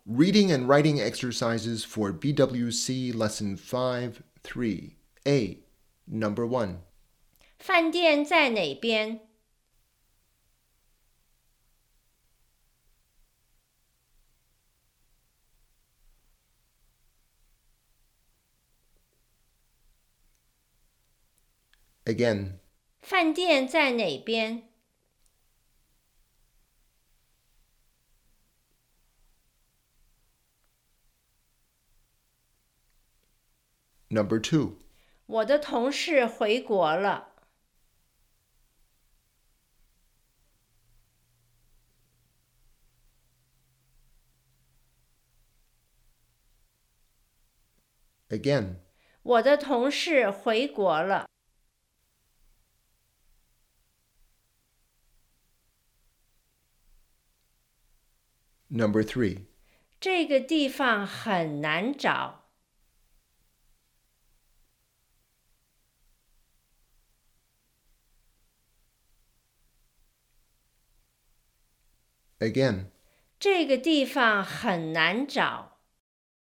Reading and writing exercises for BWC Lesson 5 3. A. Number 1. 饭店在哪边？ Again. 饭店在哪边？ Number 2. 我的同事回国了。 Again. 我的同事回国了。 Number 3. 这个地方很难找。 Again. 这个地方很难找。